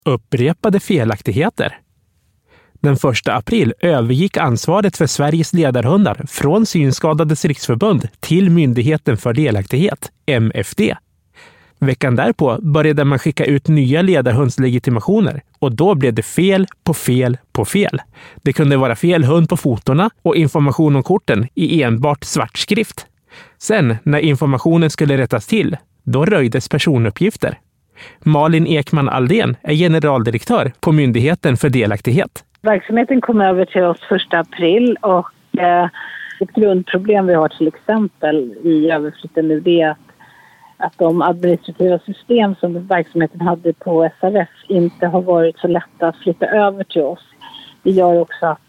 Upprepade felaktigheter. Den 1 april övergick ansvaret för Sveriges ledarhundar från Synskadades riksförbund till Myndigheten för delaktighet, MFD. Veckan därpå började man skicka ut nya ledarhundslegitimationer och då blev det fel på fel på fel. Det kunde vara fel hund på fotorna och information om korten i enbart svart skrift. Sen, när informationen skulle rättas till, då röjdes personuppgifter. Malin Ekman Aldén är generaldirektör på Myndigheten för delaktighet. Verksamheten kom över till oss 1 april och ett grundproblem vi har till exempel i överflytten nu det är att de administrativa system som verksamheten hade på SRF inte har varit så lätta att flytta över till oss. Det gör också att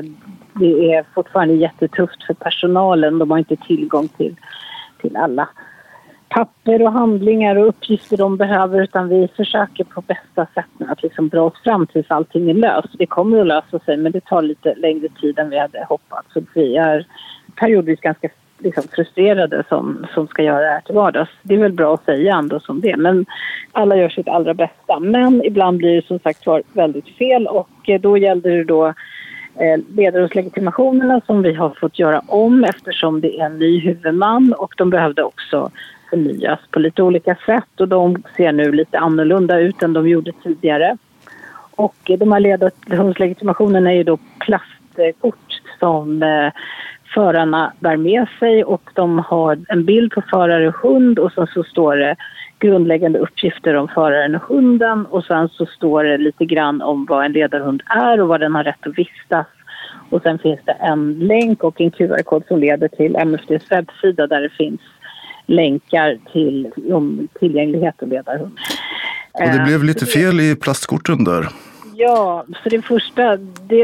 det är fortfarande jättetufft för personalen. De har inte tillgång till alla papper och handlingar och uppgifter de behöver utan vi försöker på bästa sätt att liksom dra oss fram tills allting är löst. Det kommer att lösa sig men det tar lite längre tid än vi hade hoppats. Så vi är periodvis ganska liksom frustrerade som ska göra det här till vardags. Det är väl bra att säga ändå som det men alla gör sitt allra bästa. Men ibland blir det som sagt väldigt fel och då gällde det då ledarhundslegitimationerna som vi har fått göra om eftersom det är en ny huvudman och de behövde också förnyas på lite olika sätt och de ser nu lite annorlunda ut än de gjorde tidigare. Och de här ledarhundslegitimationerna är ju då plastkort som förarna bär med sig och de har en bild på förare och hund och så står det grundläggande uppgifter om föraren och hunden och sen så står det lite grann om vad en ledarhund är och vad den har rätt att vistas. Och sen finns det en länk och en QR-kod som leder till MFDs webbsida där det finns länkar till tillgänglighet och ledarhund. Och det blev lite fel i plastkorten där. Ja, så det första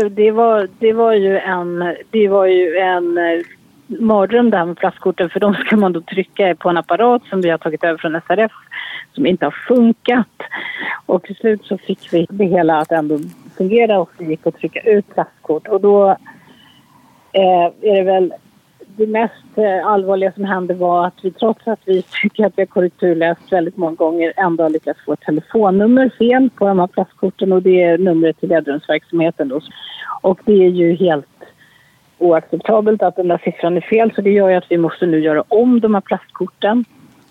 det var ju en mardröm där med plastkorten för de ska man då trycka på en apparat som vi har tagit över från SRF som inte har funkat. Och till slut så fick vi det hela att ändå fungera och vi gick att trycka ut plastkort. Och då är det väl det mest allvarliga som hände var att vi trots att vi tycker att vi har korrekturläst väldigt många gånger ändå har lyckats få ett telefonnummer fel på de här plastkorten och det är numret till ledarhundsverksamheten då. Och det är ju helt oacceptabelt att den där siffran är fel så det gör ju att vi måste nu göra om de här plastkorten.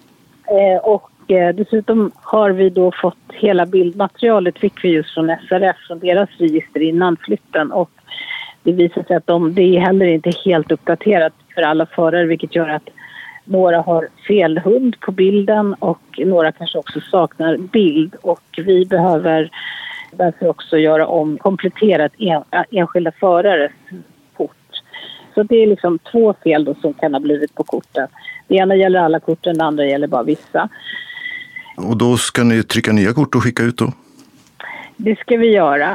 Och dessutom har vi då fått hela bildmaterialet fick vi just från SRF från deras register innan flytten och det visar sig att det är heller inte helt uppdaterat för alla förare vilket gör att några har fel hund på bilden och några kanske också saknar bild och vi behöver därför också komplettera enskilda förares kort. Så det är liksom 2 fel då som kan ha blivit på korten. Det ena gäller alla korten, det andra gäller bara vissa. Och då ska ni trycka nya kort och skicka ut då? Det ska vi göra,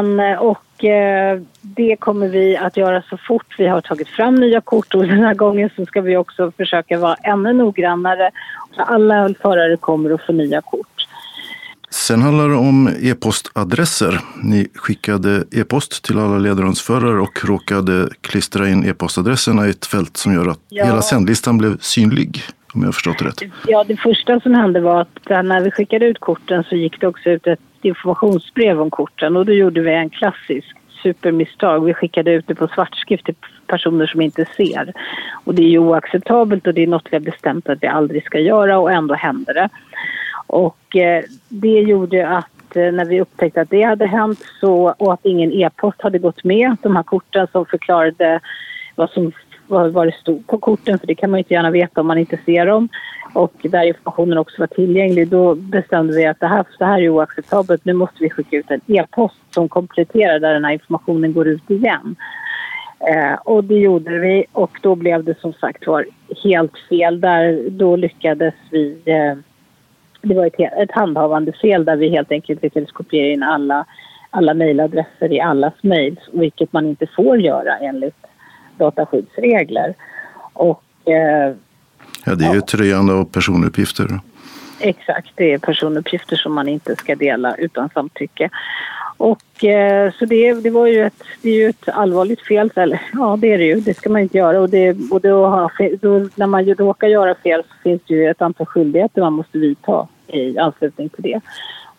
det kommer vi att göra så fort vi har tagit fram nya kort och den här gången så ska vi också försöka vara ännu noggrannare så alla förare kommer att få nya kort. Sen handlar det om e-postadresser. Ni skickade e-post till alla ledarhundsförare och råkade klistra in e-postadresserna i ett fält som gör att hela sändlistan blev synlig, om jag har förstått det rätt. Ja, det första som hände var att när vi skickade ut korten så gick det också ut ett informationsbrev om korten och då gjorde vi en klassisk supermisstag. Vi skickade ut det på svartskrift till personer som inte ser. Och det är ju oacceptabelt och det är något vi har bestämt att vi aldrig ska göra och ändå händer det. Och det gjorde att när vi upptäckte att det hade hänt och att ingen e-post hade gått med de här korten som förklarade vad det stod på korten för det kan man inte gärna veta om man inte ser dem och där informationen också var tillgänglig då bestämde vi att det här är oacceptabelt nu måste vi skicka ut en e-post som kompletterar där den här informationen går ut igen och det gjorde vi och då blev det som sagt var helt fel där då lyckades vi det var ett handhavande fel där vi helt enkelt lyckades kopiera in alla mejladresser i allas mejl vilket man inte får göra enligt dataskyddsregler. Och, det är ju ett röjande av personuppgifter. Exakt, det är personuppgifter som man inte ska dela utan samtycke. Och så det var ju ett allvarligt fel. Eller, ja, det är det ju. Det ska man inte göra. Och då, när man råkar göra fel så finns det ju ett antal skyldigheter man måste vidta i anslutning till det.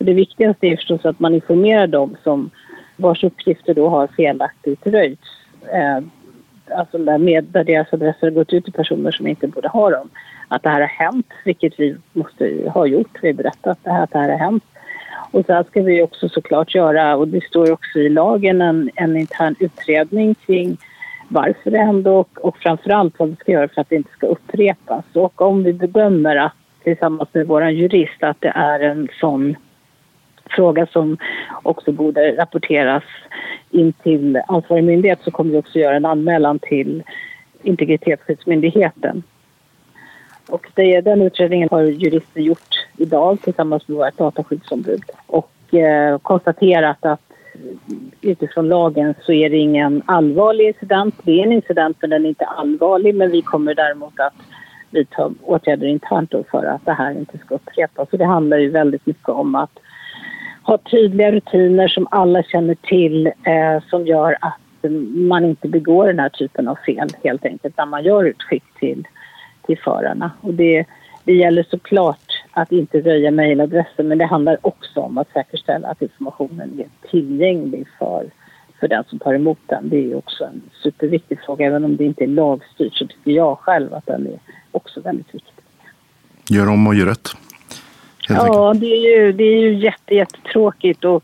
Och det viktigaste är förstås att man informerar dem som vars uppgifter då har felaktigt röjts. Alltså där deras adresser har gått ut till personer som inte borde ha dem. Att det här har hänt, vilket vi måste ha gjort. Vi har berättat att det här har hänt. Och så här ska vi också såklart göra, och det står också i lagen, en intern utredning kring varför det hände och framförallt vad vi ska göra för att det inte ska upprepas. Och om vi bedömer att tillsammans med vår jurist att det är en sån fråga som också borde rapporteras in till ansvarig myndighet, så kommer vi också göra en anmälan till Integritetsskyddsmyndigheten. Och den utredningen har jurister gjort idag tillsammans med vårt dataskyddsombud och konstaterat att utifrån lagen så är det ingen allvarlig incident. Det är en incident men den är inte allvarlig, men vi kommer däremot att vidta åtgärder internt för att det här inte ska upprepas. Så det handlar ju väldigt mycket om att ha tydliga rutiner som alla känner till, som gör att man inte begår den här typen av fel helt enkelt när man gör utskick till förarna. Och det gäller såklart att inte röja mejladressen, men det handlar också om att säkerställa att informationen är tillgänglig för den som tar emot den. Det är också en superviktig fråga, även om det inte är lagstyrt så tycker jag själv att den är också väldigt viktig. Gör om och gör rätt. Ja, det är ju jättetråkigt och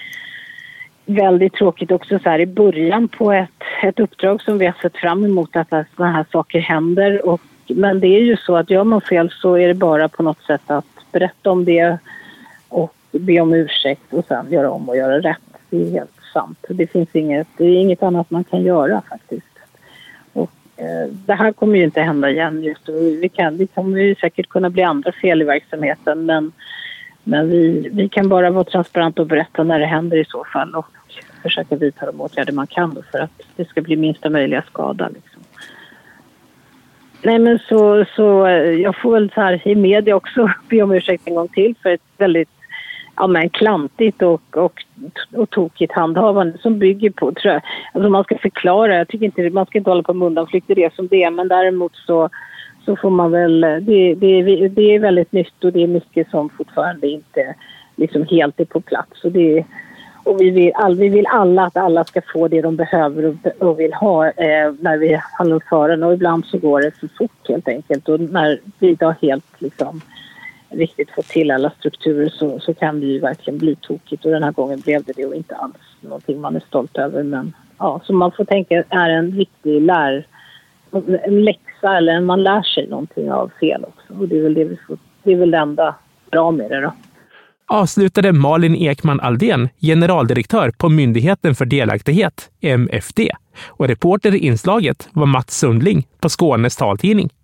väldigt tråkigt också så här i början på ett uppdrag som vi har sett fram emot att sådana här saker händer. Men det är ju så att gör man fel så är det bara på något sätt att berätta om det och be om ursäkt och sen göra om och göra rätt. Det är helt sant. Det är inget annat man kan göra faktiskt. Och det här kommer ju inte hända igen just. Vi kommer ju säkert kunna bli andra fel i verksamheten, men vi kan bara vara transparenta och berätta när det händer i så fall och försöka vidta de åtgärder man kan för att det ska bli minsta möjliga skada liksom. Nej, men så jag får väl så här i media också be om ursäkt en gång till för ett väldigt klantigt och tokigt handhavande som bygger på, tror jag. Alltså man ska förklara, jag tycker inte man ska inte hålla på med undanflykt i det som det är, men däremot så får man väl, det är väldigt nytt och det är mycket som fortfarande inte liksom helt är på plats. Och vi vill alla att alla ska få det de behöver och vill ha när vi handlar om fören, och ibland så går det för fort helt enkelt, och när vi inte har helt liksom riktigt fått till alla strukturer så kan det ju verkligen bli tokigt, och den här gången blev det och inte alls någonting man är stolt över, men ja, så man får tänka är en riktig en läxa, eller man lär sig någonting av fel också, och det är väl det enda bra med det då. Avslutade Malin Ekman Aldén, generaldirektör på Myndigheten för delaktighet, MFD. Och reporter i inslaget var Mats Sundling på Skånes taltidning.